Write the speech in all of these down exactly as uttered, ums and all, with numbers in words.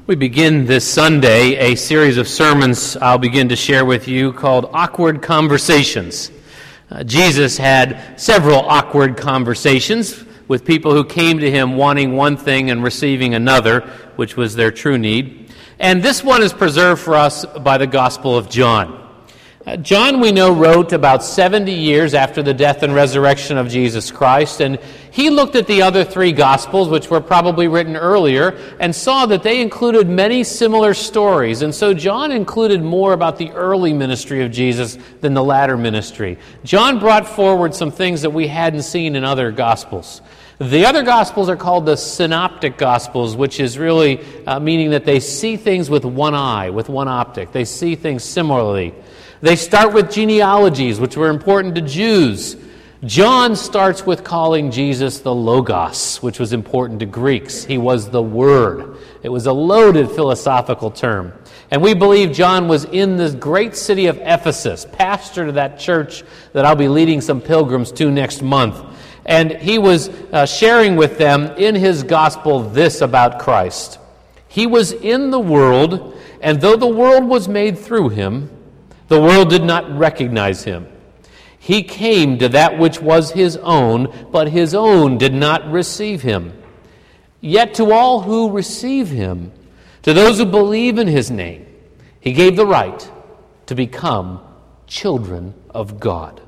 We begin this Sunday a series of sermons I'll begin to share with you called Awkward Conversations. Uh, Jesus had several awkward conversations with people who came to him wanting one thing and receiving another, which was their true need. And this one is preserved for us by the Gospel of John. Uh, John, we know, wrote about seventy years after the death and resurrection of Jesus Christ, and he looked at the other three Gospels, which were probably written earlier, and saw that they included many similar stories. And so John included more about the early ministry of Jesus than the latter ministry. John brought forward some things that we hadn't seen in other Gospels. The other Gospels are called the Synoptic Gospels, which is really uh, meaning that they see things with one eye, with one optic. They see things similarly. They start with genealogies, which were important to Jews. John starts with calling Jesus the Logos, which was important to Greeks. He was the Word. It was a loaded philosophical term. And we believe John was in this great city of Ephesus, pastor to that church that I'll be leading some pilgrims to next month. And he was uh, sharing with them in his gospel this about Christ. He was in the world, and though the world was made through him, the world did not recognize him. He came to that which was his own, but his own did not receive him. Yet to all who receive him, to those who believe in his name, he gave the right to become children of God.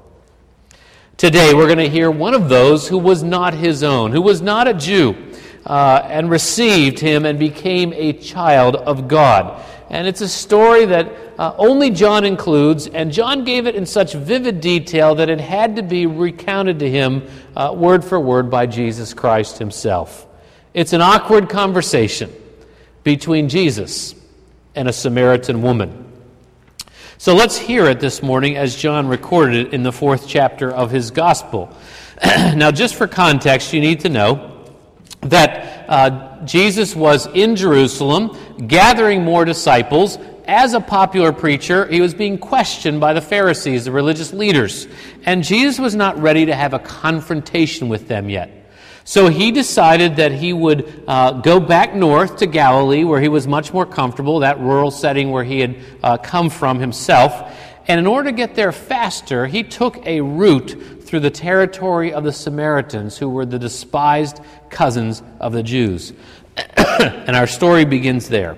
Today we're going to hear one of those who was not his own, who was not a Jew, uh, and received him and became a child of God. And it's a story that uh, only John includes, and John gave it in such vivid detail that it had to be recounted to him uh, word for word by Jesus Christ himself. It's an awkward conversation between Jesus and a Samaritan woman. So let's hear it this morning as John recorded it in the fourth chapter of his gospel. Now, just for context, you need to know that uh, Jesus was in Jerusalem gathering more disciples. As a popular preacher, he was being questioned by the Pharisees, the religious leaders, and Jesus was not ready to have a confrontation with them yet. So he decided that he would uh, go back north to Galilee, where he was much more comfortable, that rural setting where he had uh, come from himself. And in order to get there faster, he took a route through the territory of the Samaritans, who were the despised cousins of the Jews. And our story begins there.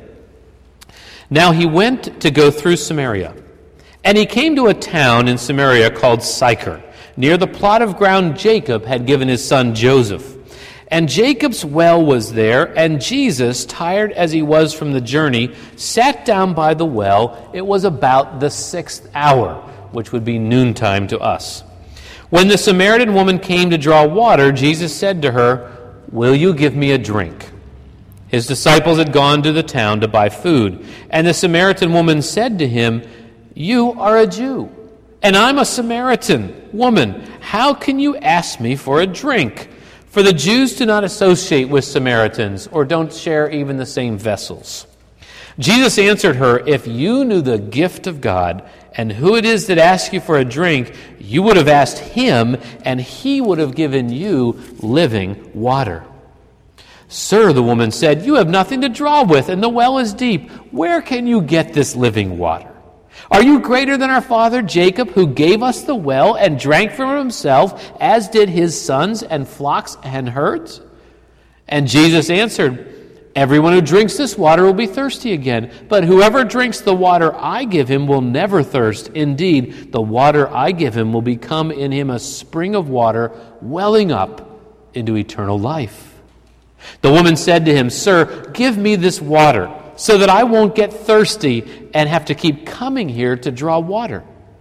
Now he went to go through Samaria, and he came to a town in Samaria called Sychar, near the plot of ground Jacob had given his son Joseph. And Jacob's well was there, and Jesus, tired as he was from the journey, sat down by the well. It was about the sixth hour, which would be noontime to us. When the Samaritan woman came to draw water, Jesus said to her, "Will you give me a drink?" His disciples had gone to the town to buy food, and the Samaritan woman said to him, "You are a Jew, and I'm a Samaritan woman. How can you ask me for a drink?" For the Jews do not associate with Samaritans, or don't share even the same vessels. Jesus answered her, "If you knew the gift of God, and who it is that asks you for a drink, you would have asked him, and he would have given you living water." "Sir," the woman said, "you have nothing to draw with, and the well is deep. Where can you get this living water? Are you greater than our father Jacob, who gave us the well and drank from himself, as did his sons and flocks and herds?" And Jesus answered, "Everyone who drinks this water will be thirsty again, but whoever drinks the water I give him will never thirst. Indeed, the water I give him will become in him a spring of water welling up into eternal life." The woman said to him, "Sir, give me this water, so that I won't get thirsty and have to keep coming here to draw water."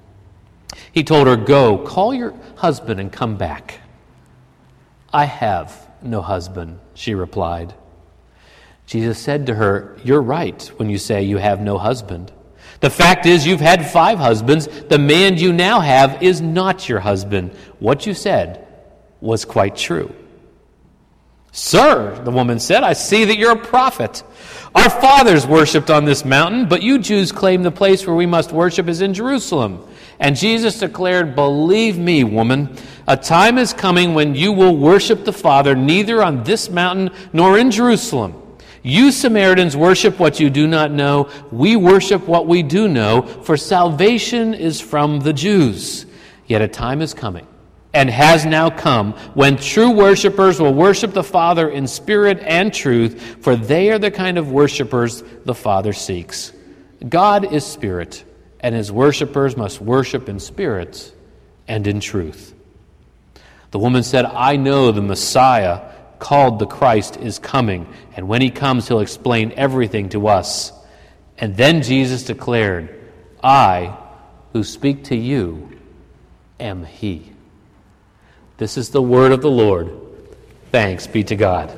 He told her, "Go, call your husband and come back." "I have no husband," she replied. Jesus said to her, "You're right when you say you have no husband. The fact is you've had five husbands. The man you now have is not your husband. What you said was quite true." "Sir," the woman said, "I see that you're a prophet. Our fathers worshipped on this mountain, but you Jews claim the place where we must worship is in Jerusalem." And Jesus declared, "Believe me, woman, a time is coming when you will worship the Father neither on this mountain nor in Jerusalem. You Samaritans worship what you do not know. We worship what we do know, for salvation is from the Jews. Yet a time is coming, and has now come, when true worshipers will worship the Father in spirit and truth, for they are the kind of worshipers the Father seeks. God is spirit, and his worshipers must worship in spirit and in truth. The woman said, I know the Messiah, called the Christ, is coming, and when he comes, he'll explain everything to us. And then Jesus declared, I, who speak to you, am he. This is the word of the Lord. Thanks be to God.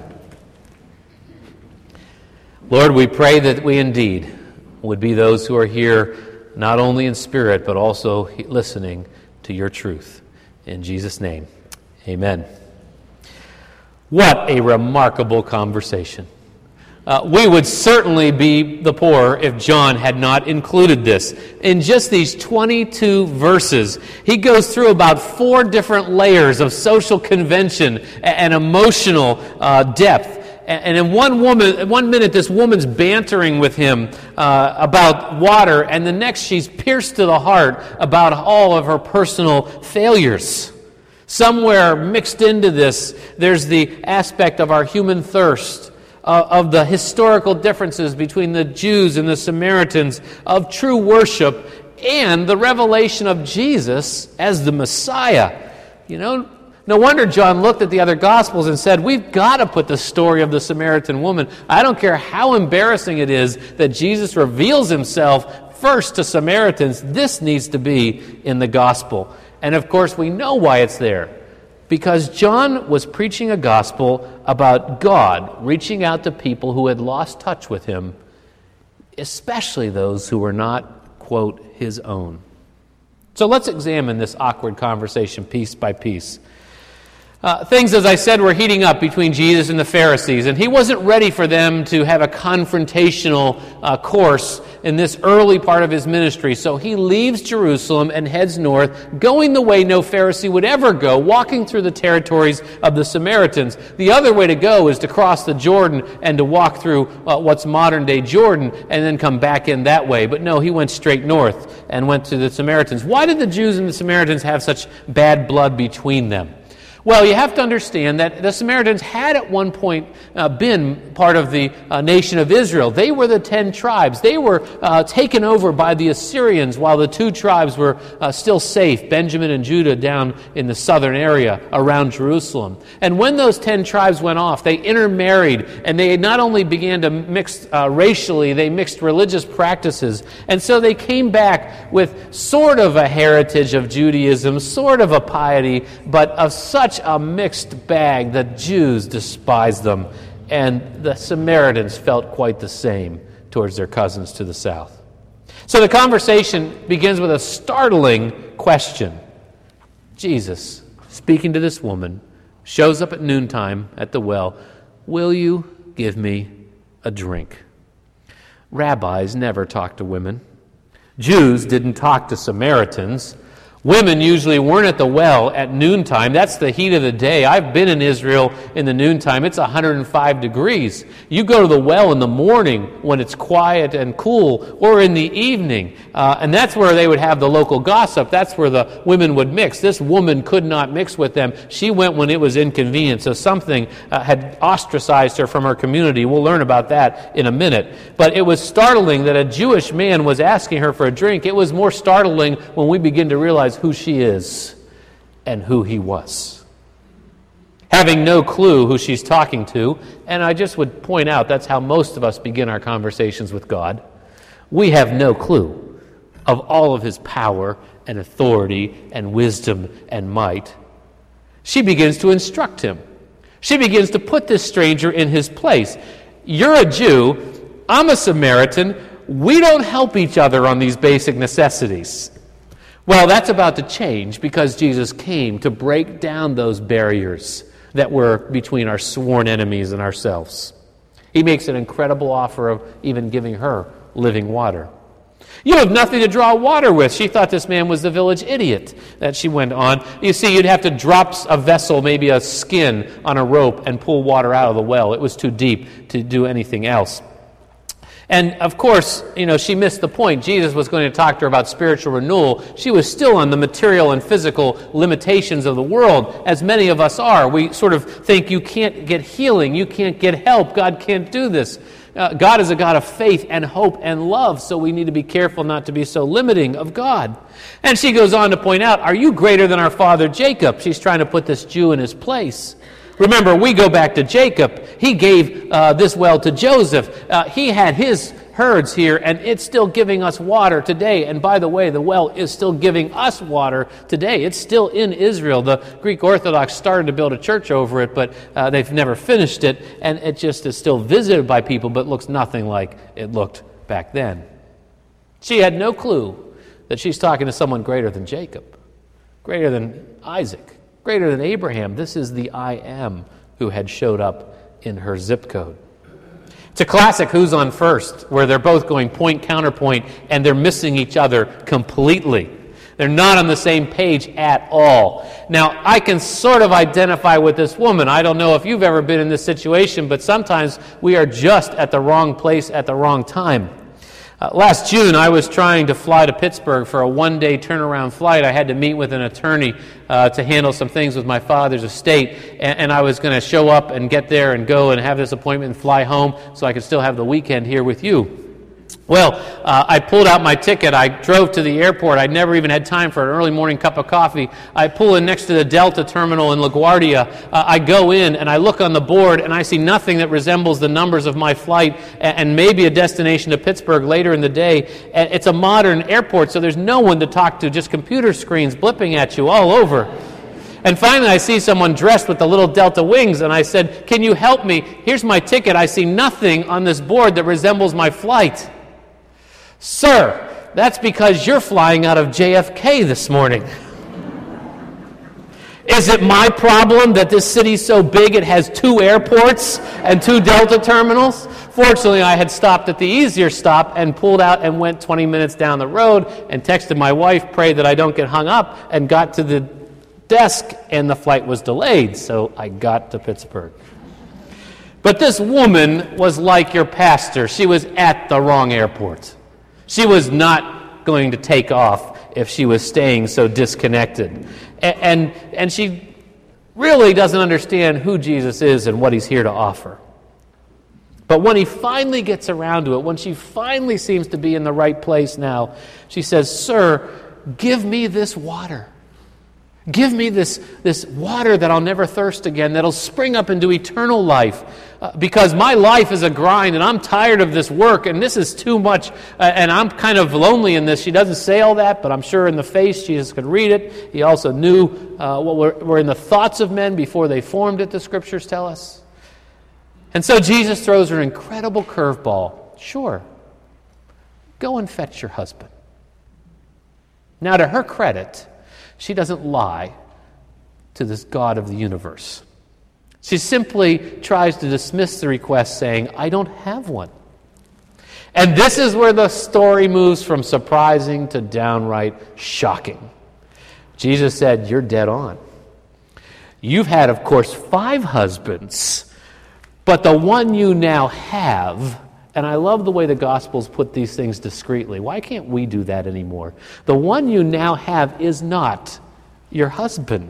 Lord, we pray that we indeed would be those who are here not only in spirit, but also listening to your truth. In Jesus' name, amen. What a remarkable conversation. Uh, we would certainly be the poorer if John had not included this. In just these twenty-two verses, he goes through about four different layers of social convention and emotional uh, depth. And in one woman, one minute, this woman's bantering with him uh, about water, and the next she's pierced to the heart about all of her personal failures. Somewhere mixed into this, there's the aspect of our human thirst, uh, of the historical differences between the Jews and the Samaritans, of true worship, and the revelation of Jesus as the Messiah. You know, no wonder John looked at the other Gospels and said, we've got to put the story of the Samaritan woman. I don't care how embarrassing it is that Jesus reveals himself first to Samaritans. This needs to be in the Gospel. And of course, we know why it's there. Because John was preaching a gospel about God reaching out to people who had lost touch with him, especially those who were not, quote, his own. So let's examine this awkward conversation piece by piece. Uh, things, as I said, were heating up between Jesus and the Pharisees, and he wasn't ready for them to have a confrontational uh, course in this early part of his ministry. So he leaves Jerusalem and heads north, going the way no Pharisee would ever go, walking through the territories of the Samaritans. The other way to go is to cross the Jordan and to walk through uh, what's modern-day Jordan and then come back in that way. But no, he went straight north and went to the Samaritans. Why did the Jews and the Samaritans have such bad blood between them? Well, you have to understand that the Samaritans had at one point uh, been part of the uh, nation of Israel. They were the ten tribes. They were uh, taken over by the Assyrians while the two tribes were uh, still safe, Benjamin and Judah down in the southern area around Jerusalem. And when those ten tribes went off, they intermarried, and they not only began to mix uh, racially, they mixed religious practices. And so they came back with sort of a heritage of Judaism, sort of a piety, but of such a mixed bag that Jews despised them, and the Samaritans felt quite the same towards their cousins to the south. So the conversation begins with a startling question. Jesus, speaking to this woman, shows up at noontime at the well. Will you give me a drink? Rabbis never talk to women. Jews didn't talk to Samaritans. Women usually weren't at the well at noontime. That's the heat of the day. I've been in Israel in the noontime. It's one hundred five degrees. You go to the well in the morning when it's quiet and cool, or in the evening. Uh, and that's where they would have the local gossip. That's where the women would mix. This woman could not mix with them. She went when it was inconvenient. So something uh, had ostracized her from her community. We'll learn about that in a minute. But it was startling that a Jewish man was asking her for a drink. It was more startling when we begin to realize who she is and who he was. Having no clue who she's talking to, and I just would point out that's how most of us begin our conversations with God. We have no clue of all of his power and authority and wisdom and might. She begins to instruct him. She begins to put this stranger in his place. You're a Jew, I'm a Samaritan. We don't help each other on these basic necessities. Well, that's about to change because Jesus came to break down those barriers that were between our sworn enemies and ourselves. He makes an incredible offer of even giving her living water. You have nothing to draw water with. She thought this man was the village idiot that she went on. You see, you'd have to drop a vessel, maybe a skin, on a rope and pull water out of the well. It was too deep to do anything else. And, of course, you know, she missed the point. Jesus was going to talk to her about spiritual renewal. She was still on the material and physical limitations of the world, as many of us are. We sort of think you can't get healing, you can't get help, God can't do this. Uh, God is a God of faith and hope and love, so we need to be careful not to be so limiting of God. And she goes on to point out, are you greater than our father Jacob? She's trying to put this Jew in his place. Remember, we go back to Jacob. He gave uh, this well to Joseph. Uh, he had his herds here, and it's still giving us water today. And by the way, the well is still giving us water today. It's still in Israel. The Greek Orthodox started to build a church over it, but uh, they've never finished it, and it just is still visited by people, but looks nothing like it looked back then. She had no clue that she's talking to someone greater than Jacob, greater than Isaac, greater than Abraham. This is the I Am who had showed up in her zip code. It's a classic Who's on First, where they're both going point, counterpoint, and they're missing each other completely. They're not on the same page at all. Now, I can sort of identify with this woman. I don't know if you've ever been in this situation, but sometimes we are just at the wrong place at the wrong time. Uh, last June, I was trying to fly to Pittsburgh for a one-day turnaround flight. I had to meet with an attorney uh, to handle some things with my father's estate, and, and I was going to show up and get there and go and have this appointment and fly home so I could still have the weekend here with you. Well, uh, I pulled out my ticket. I drove to the airport. I never even had time for an early morning cup of coffee. I pull in next to the Delta terminal in LaGuardia. Uh, I go in and I look on the board and I see nothing that resembles the numbers of my flight and, and maybe a destination to Pittsburgh later in the day. And it's a modern airport, so there's no one to talk to, just computer screens blipping at you all over. And finally, I see someone dressed with the little Delta wings, and I said, "Can you help me? Here's my ticket. I see nothing on this board that resembles my flight." "Sir, that's because you're flying out of J F K this morning." Is it my problem that this city's so big it has two airports and two Delta terminals? Fortunately, I had stopped at the easier stop and pulled out and went twenty minutes down the road and texted my wife, prayed that I don't get hung up, and got to the desk, and the flight was delayed, so I got to Pittsburgh. But this woman was like your pastor. She was at the wrong airport. She was not going to take off if she was staying so disconnected. And, and, and she really doesn't understand who Jesus is and what he's here to offer. But when he finally gets around to it, when she finally seems to be in the right place now, she says, "Sir, give me this water. Give me this, this water that I'll never thirst again, that'll spring up into eternal life. Uh, because my life is a grind, and I'm tired of this work, and this is too much, uh, and I'm kind of lonely in this." She doesn't say all that, but I'm sure in the face Jesus could read it. He also knew uh, what were, were in the thoughts of men before they formed it, the Scriptures tell us. And so Jesus throws her an incredible curveball. "Sure, go and fetch your husband." Now, to her credit, she doesn't lie to this God of the universe. She simply tries to dismiss the request, saying, "I don't have one." And this is where the story moves from surprising to downright shocking. Jesus said, "You're dead on. You've had, of course, five husbands, but the one you now have," and I love the way the Gospels put these things discreetly. Why can't we do that anymore? "The one you now have is not your husband."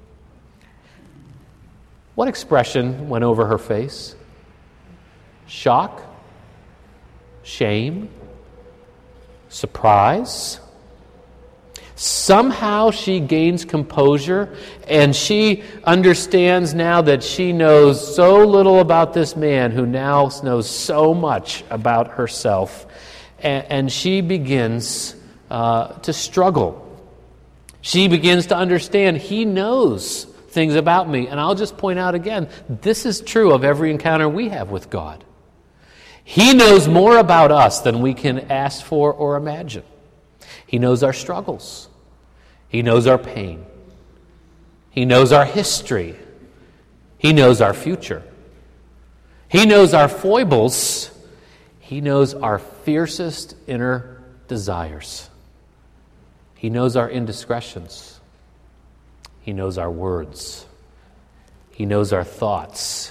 What expression went over her face? Shock? Shame? Surprise? Somehow she gains composure, and she understands now that she knows so little about this man who now knows so much about herself. And, and she begins uh, to struggle. She begins to understand he knows things about me. And I'll just point out again, this is true of every encounter we have with God. He knows more about us than we can ask for or imagine. He knows our struggles. He knows our pain. He knows our history. He knows our future. He knows our foibles. He knows our fiercest inner desires. He knows our indiscretions. He knows our words. He knows our thoughts.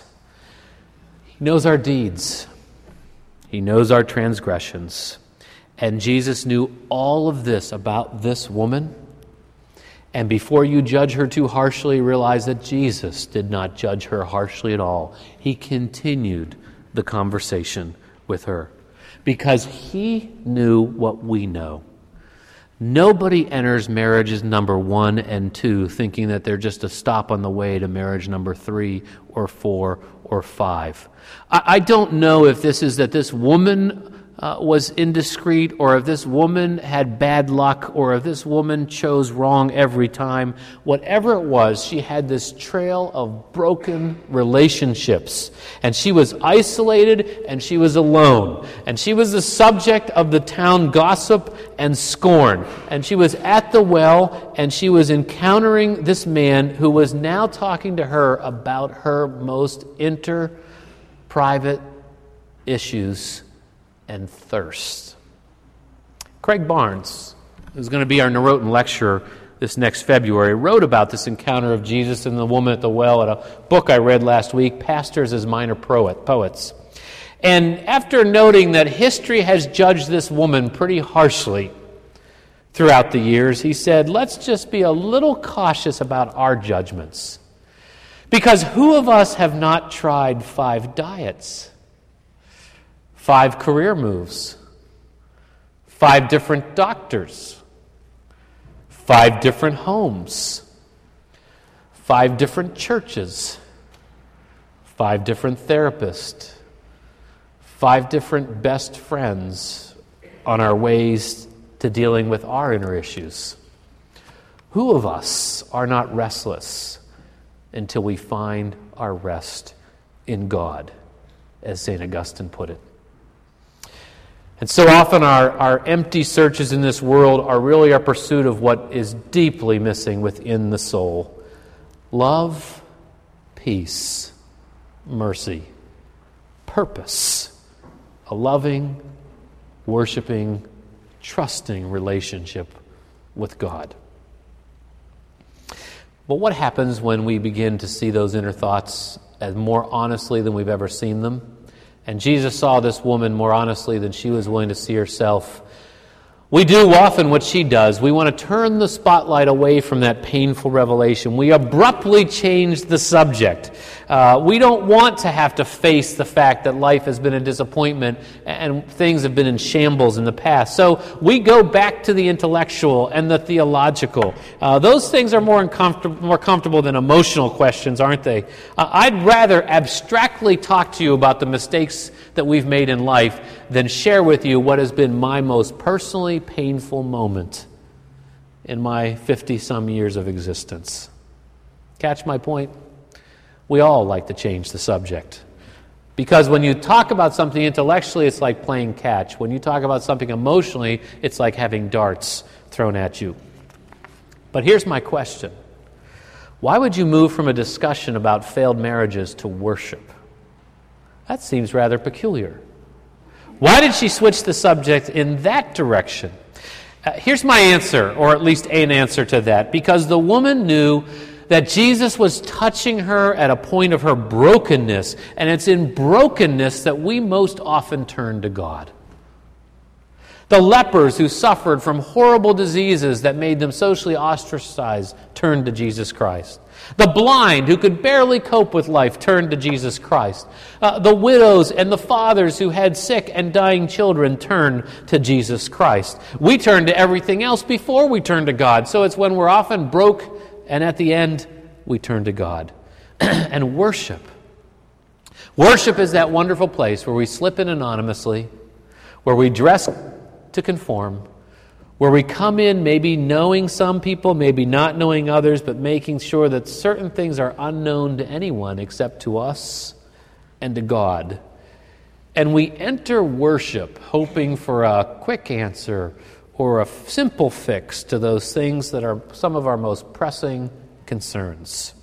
He knows our deeds. He knows our transgressions. And Jesus knew all of this about this woman. And before you judge her too harshly, realize that Jesus did not judge her harshly at all. He continued the conversation with her because he knew what we know. Nobody enters marriages number one and two thinking that they're just a stop on the way to marriage number three or four or five. I, I don't know if this is that this woman uh, was indiscreet, or if this woman had bad luck, or if this woman chose wrong every time. Whatever it was, she had this trail of broken relationships. And she was isolated and she was alone. And she was the subject of the town gossip and scorn. And she was at the well and she was encountering this man who was now talking to her about her most inter private issues and thirst. Craig Barnes, who's going to be our Norotan lecturer this next February, wrote about this encounter of Jesus and the woman at the well in a book I read last week, Pastors as Minor Poets. And after noting that history has judged this woman pretty harshly throughout the years, he said, let's just be a little cautious about our judgments. Because who of us have not tried five diets? Five career moves, five different doctors, five different homes, five different churches, five different therapists, five different best friends on our ways to dealing with our inner issues. Who of us are not restless until we find our rest in God, as Saint Augustine put it? And so often our, our empty searches in this world are really our pursuit of what is deeply missing within the soul. Love, peace, mercy, purpose, a loving, worshiping, trusting relationship with God. But what happens when we begin to see those inner thoughts as more honestly than we've ever seen them? And Jesus saw this woman more honestly than she was willing to see herself. We do often what she does. We want to turn the spotlight away from that painful revelation. We abruptly change the subject. Uh, we don't want to have to face the fact that life has been a disappointment and things have been in shambles in the past. So we go back to the intellectual and the theological. Uh, those things are more, uncomfortable, more comfortable than emotional questions, aren't they? Uh, I'd rather abstractly talk to you about the mistakes that we've made in life than share with you what has been my most personally painful moment in my fifty-some years of existence. Catch my point? We all like to change the subject. Because when you talk about something intellectually, it's like playing catch. When you talk about something emotionally, it's like having darts thrown at you. But here's my question. Why would you move from a discussion about failed marriages to worship? That seems rather peculiar. Why did she switch the subject in that direction? Uh, here's my answer, or at least an answer to that. Because the woman knew that Jesus was touching her at a point of her brokenness, and it's in brokenness that we most often turn to God. The lepers who suffered from horrible diseases that made them socially ostracized turned to Jesus Christ. The blind who could barely cope with life turned to Jesus Christ. Uh, the widows and the fathers who had sick and dying children turned to Jesus Christ. We turn to everything else before we turn to God. So it's when we're often broke and at the end we turn to God. And worship. Worship is that wonderful place where we slip in anonymously, where we dress to conform, where we come in maybe knowing some people, maybe not knowing others, but making sure that certain things are unknown to anyone except to us and to God. And we enter worship hoping for a quick answer or a simple fix to those things that are some of our most pressing concerns.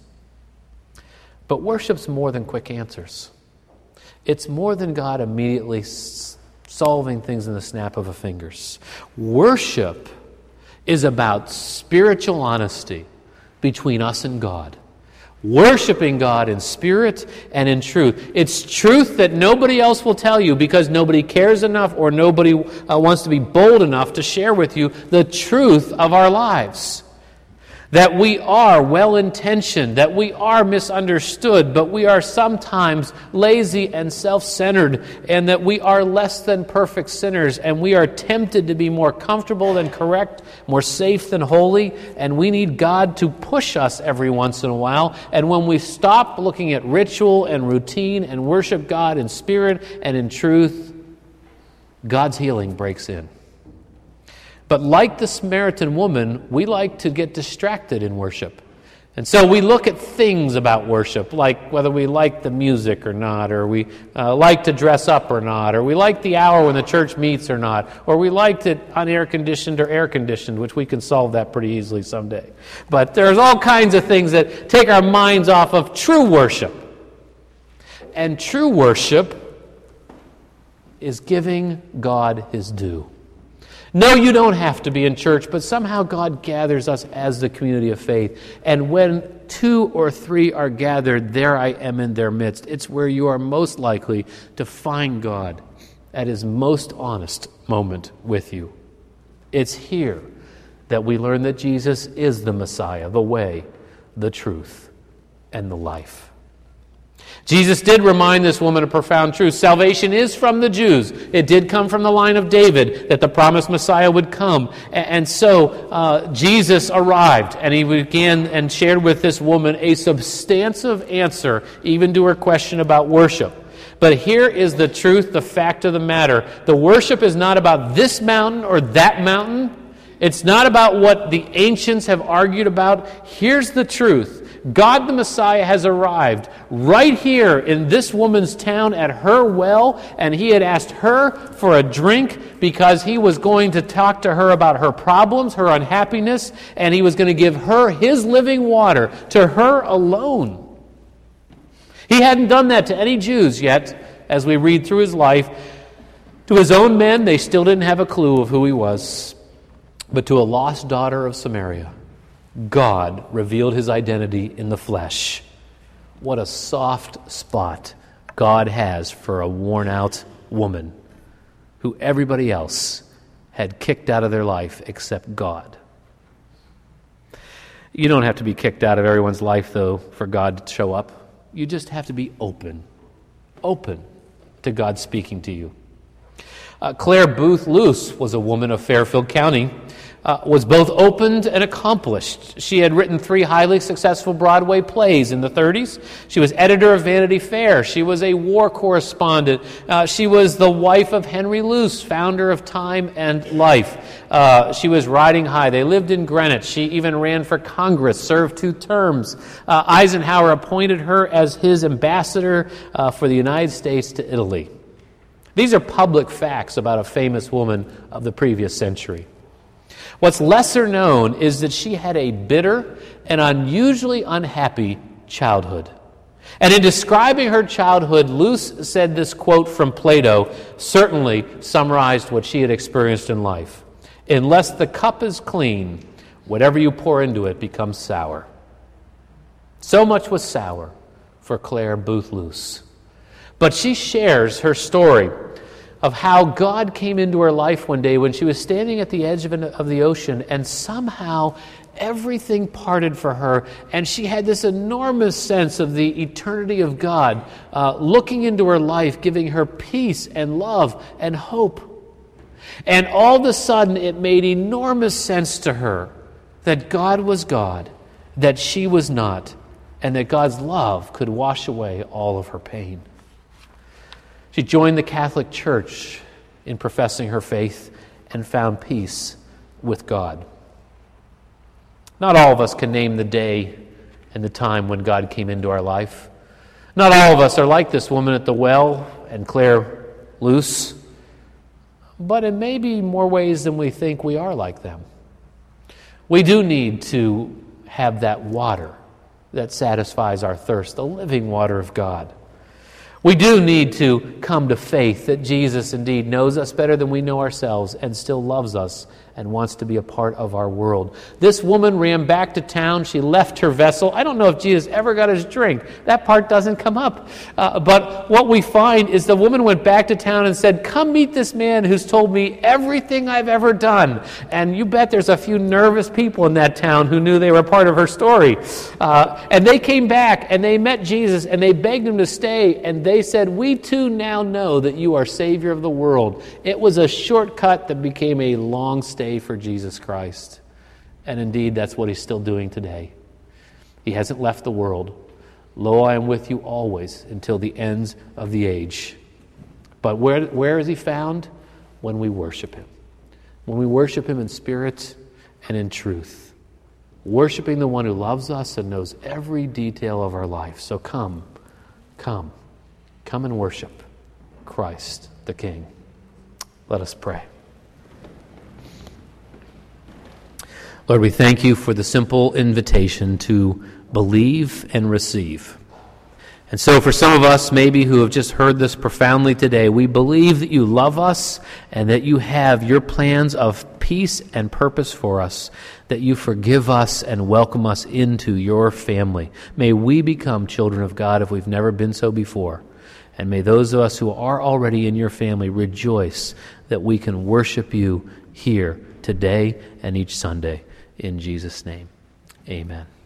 But worship's more than quick answers. It's more than God immediately solving things in the snap of a fingers. Worship is about spiritual honesty between us and God. Worshiping God in spirit and in truth. It's truth that nobody else will tell you because nobody cares enough or nobody uh, wants to be bold enough to share with you the truth of our lives. That we are well-intentioned, that we are misunderstood, but we are sometimes lazy and self-centered, and that we are less than perfect sinners, and we are tempted to be more comfortable than correct, more safe than holy, and we need God to push us every once in a while. And when we stop looking at ritual and routine and worship God in spirit and in truth, God's healing breaks in. But like the Samaritan woman, we like to get distracted in worship. And so we look at things about worship, like whether we like the music or not, or we uh, like to dress up or not, or we like the hour when the church meets or not, or we liked it unair-conditioned or air-conditioned, which we can solve that pretty easily someday. But there's all kinds of things that take our minds off of true worship. And true worship is giving God His due. No, you don't have to be in church, but somehow God gathers us as the community of faith. And when two or three are gathered, there I am in their midst. It's where you are most likely to find God at His most honest moment with you. It's here that we learn that Jesus is the Messiah, the way, the truth, and the life. Jesus did remind this woman of profound truth. Salvation is from the Jews. It did come from the line of David that the promised Messiah would come. And so uh, Jesus arrived, and He began and shared with this woman a substantive answer even to her question about worship. But here is the truth, the fact of the matter. The worship is not about this mountain or that mountain. It's not about what the ancients have argued about. Here's the truth. God the Messiah has arrived right here in this woman's town at her well, and He had asked her for a drink because He was going to talk to her about her problems, her unhappiness, and He was going to give her His living water to her alone. He hadn't done that to any Jews yet, as we read through His life. To His own men, they still didn't have a clue of who He was. But to a lost daughter of Samaria, God revealed His identity in the flesh. What a soft spot God has for a worn-out woman who everybody else had kicked out of their life except God. You don't have to be kicked out of everyone's life, though, for God to show up. You just have to be open, open to God speaking to you. Uh, Claire Booth Luce was a woman of Fairfield County. Uh, was both opened and accomplished. She had written three highly successful Broadway plays in the thirties. She was editor of Vanity Fair. She was a war correspondent. Uh, she was the wife of Henry Luce, founder of Time and Life. Uh, she was riding high. They lived in Greenwich. She even ran for Congress, served two terms. Uh, Eisenhower appointed her as his ambassador uh, for the United States to Italy. These are public facts about a famous woman of the previous century. What's lesser known is that she had a bitter and unusually unhappy childhood. And in describing her childhood, Luce said this quote from Plato certainly summarized what she had experienced in life. Unless the cup is clean, whatever you pour into it becomes sour. So much was sour for Claire Booth Luce. But she shares her story of how God came into her life one day when she was standing at the edge of, an, of the ocean, and somehow everything parted for her, and she had this enormous sense of the eternity of God uh, looking into her life, giving her peace and love and hope. And all of a sudden it made enormous sense to her that God was God, that she was not, and that God's love could wash away all of her pain. She joined the Catholic Church in professing her faith and found peace with God. Not all of us can name the day and the time when God came into our life. Not all of us are like this woman at the well and Claire Luce, but in maybe more ways than we think we are like them. We do need to have that water that satisfies our thirst, the living water of God. We do need to come to faith that Jesus indeed knows us better than we know ourselves and still loves us and wants to be a part of our world. This woman ran back to town. She left her vessel. I don't know if Jesus ever got his drink. That part doesn't come up. Uh, but what we find is the woman went back to town and said, "Come meet this man who's told me everything I've ever done." And you bet there's a few nervous people in that town who knew they were part of her story. Uh, and they came back and they met Jesus and they begged him to stay. And they said, "We too now know that you are Savior of the world." It was a shortcut that became a long stay for Jesus Christ. And indeed, that's what he's still doing today. He hasn't left the world. "Lo, I am with you always until the ends of the age." But where, where is he found? When we worship him. When we worship him in spirit and in truth. Worshiping the one who loves us and knows every detail of our life. So come, come, come and worship Christ the King. Let us pray. Lord, we thank you for the simple invitation to believe and receive. And so for some of us maybe who have just heard this profoundly today, we believe that you love us and that you have your plans of peace and purpose for us, that you forgive us and welcome us into your family. May we become children of God if we've never been so before. And may those of us who are already in your family rejoice that we can worship you here today and each Sunday. In Jesus' name, amen.